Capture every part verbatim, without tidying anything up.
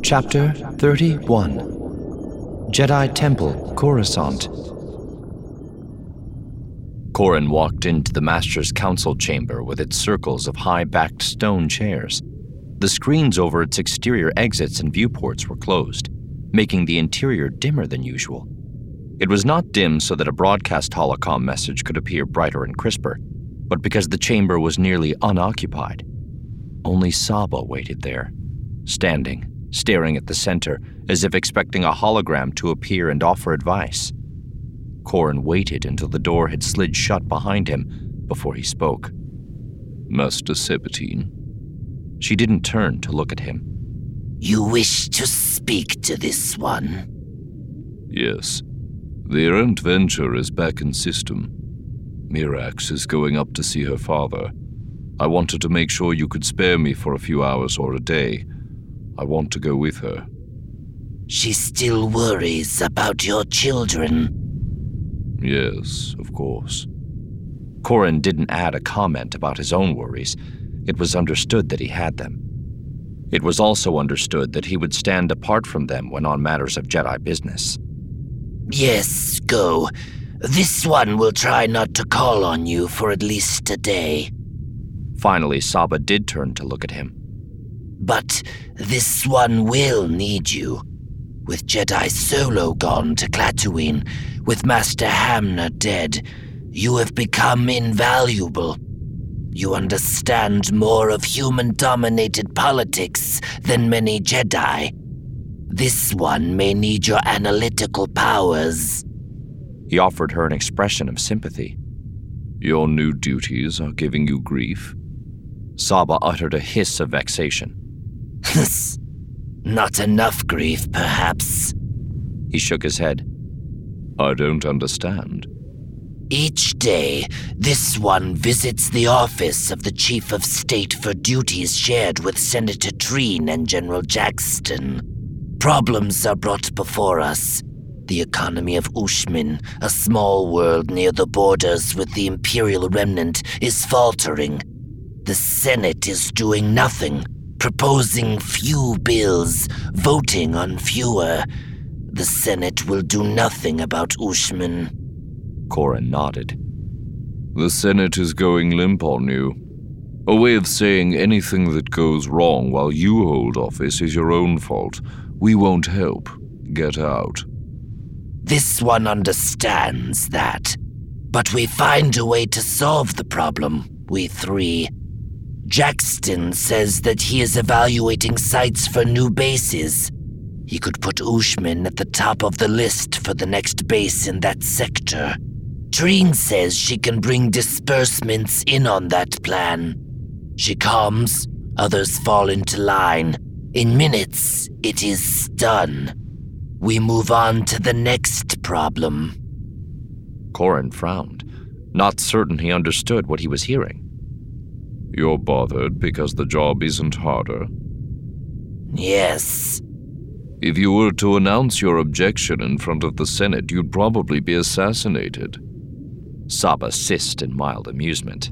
Chapter thirty-one. Jedi Temple, Coruscant. Corran walked into the Master's Council chamber with its circles of high-backed stone chairs. The screens over its exterior exits and viewports were closed, making the interior dimmer than usual. It was not dim so that a broadcast holocom message could appear brighter and crisper, but because the chamber was nearly unoccupied. Only Saba waited there, standing, staring at the center, as if expecting a hologram to appear and offer advice. Corran waited until the door had slid shut behind him before he spoke. Master Sabbatine. She didn't turn to look at him. You wish to speak to this one? Yes. The errant venture is back in system. Mirax is going up to see her father. I wanted to make sure you could spare me for a few hours or a day. I want to go with her. She still worries about your children. Yes, of course. Corran didn't add a comment about his own worries. It was understood that he had them. It was also understood that he would stand apart from them when on matters of Jedi business. Yes, go. This one will try not to call on you for at least a day. Finally, Saba did turn to look at him. But this one will need you. With Jedi Solo gone to Klaatuine, with Master Hamna dead, you have become invaluable. You understand more of human-dominated politics than many Jedi. This one may need your analytical powers. He offered her an expression of sympathy. Your new duties are giving you grief? Saba uttered a hiss of vexation. Not enough grief, perhaps. He shook his head. I don't understand. Each day, this one visits the office of the Chief of State for duties shared with Senator Treen and General Jackston. Problems are brought before us. The economy of Ushmin, a small world near the borders with the Imperial Remnant, is faltering. The Senate is doing nothing, proposing few bills, voting on fewer. The Senate will do nothing about Ushmin. Corran nodded. The Senate is going limp on you. A way of saying anything that goes wrong while you hold office is your own fault. We won't help. Get out. This one understands that. But we find a way to solve the problem, we three. Jackston says that he is evaluating sites for new bases. He could put Ushmin at the top of the list for the next base in that sector. Treen says she can bring disbursements in on that plan. She comes, others fall into line. In minutes, it is done. We move on to the next problem. Corran frowned, not certain he understood what he was hearing. You're bothered because the job isn't harder? Yes. If you were to announce your objection in front of the Senate, you'd probably be assassinated. Saba hissed in mild amusement.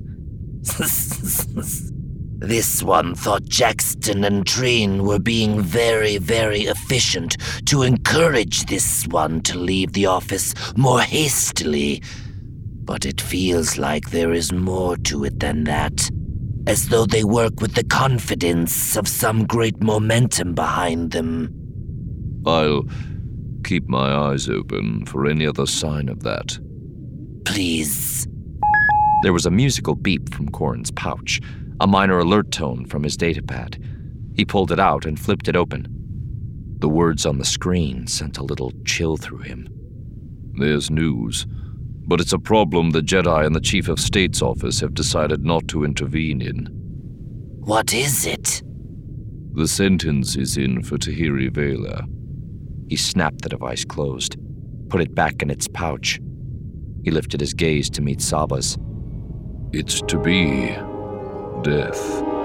This one thought Jackston and Treen were being very, very efficient to encourage this one to leave the office more hastily. But it feels like there is more to it than that. As though they work with the confidence of some great momentum behind them. I'll keep my eyes open for any other sign of that. Please. There was a musical beep from Corran's pouch, a minor alert tone from his datapad. He pulled it out and flipped it open. The words on the screen sent a little chill through him. There's news, but it's a problem the Jedi and the Chief of State's office have decided not to intervene in. What is it? The sentence is in for Tahiri Vela. He snapped the device closed, put it back in its pouch. He lifted his gaze to meet Saba's. It's to be death.